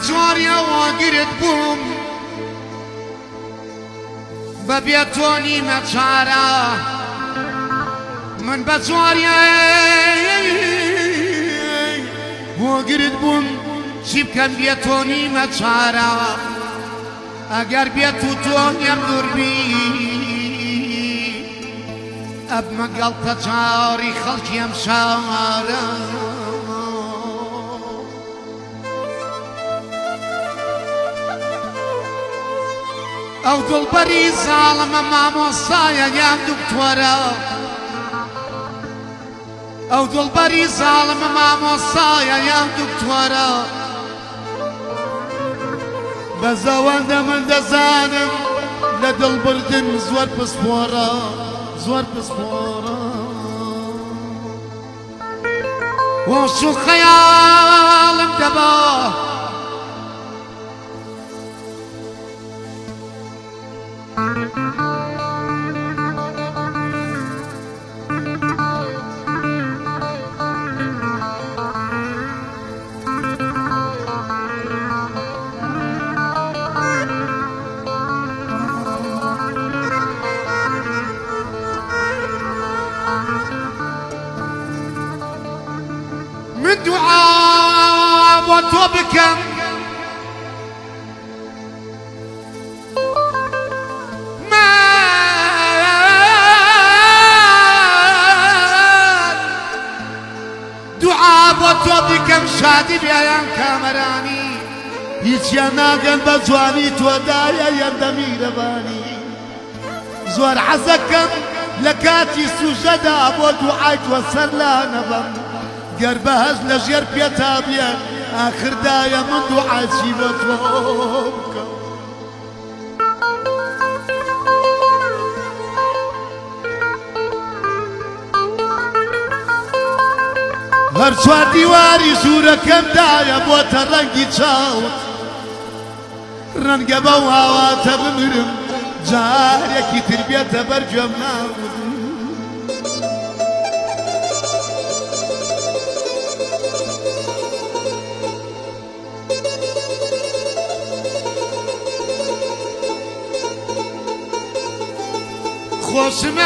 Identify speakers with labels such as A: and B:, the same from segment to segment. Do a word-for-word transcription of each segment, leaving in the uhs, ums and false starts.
A: بجواريا وقرت بوم ببيتوني مجارا من بجواريا وقرت بوم شب كان بيتوني مجارا اگر بيتو توني مدربي اب مقال تجاري خلقي امشارا او دلبري ظالم مامۆستایە یان دکتۆرە او دلبري ظالم مامۆستایە یان دکتۆرە بە زەوەندە من دەزانم لە دڵبردن زۆر پسپۆرە زۆر پسپۆرە وەش و خەیاڵم دەبا من دعاء وتوبكم ما دعاء وتوبكم شادي بيان كامراني هیچیان ناگەن بە جوانی تۆدایە یەندەمی دەبانی زۆر حەزەکەم لە کاتی سوژەدا بۆ دوعای تۆ سەر لا نەبەم گەر بەهەز لە ژێر پێتا بێن ئاخردایە من دوعاچی بۆ تۆ بکەم هەر چوار دیواری ژوورەکەمدایە بۆتە ڕەنگی چاوت ڕەنگە بەو هاواتە بمرم جارێکی تر بێتە بەرگوێم ناوت خۆشمە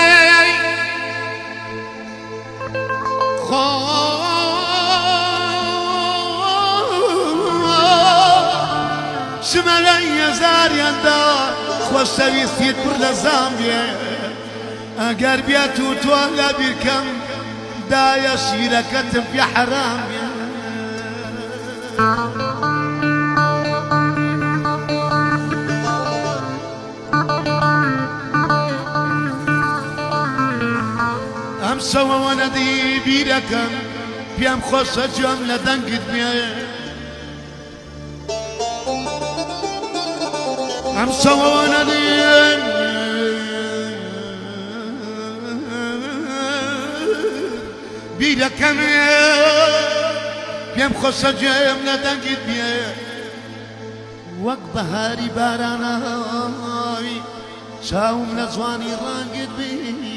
A: شمەلە هێزاریاندا خۆشەویستیت پڕ لە زام بێ ئەگەر بێت و تۆ لە بیرکەم دایە شیرەکەتم پێ حەرام بێ ئەم شەوەوە نەدی بیرەکەم پێم خۆشە گوێم لە دەنگت بێ ئەم شەوەوە نەدی بیرەکەم پێم خۆشە گوێم لە دەنگت بێ وەک بەهاری بارانەوەی چاوم لە جوانی ڕەنگت بێ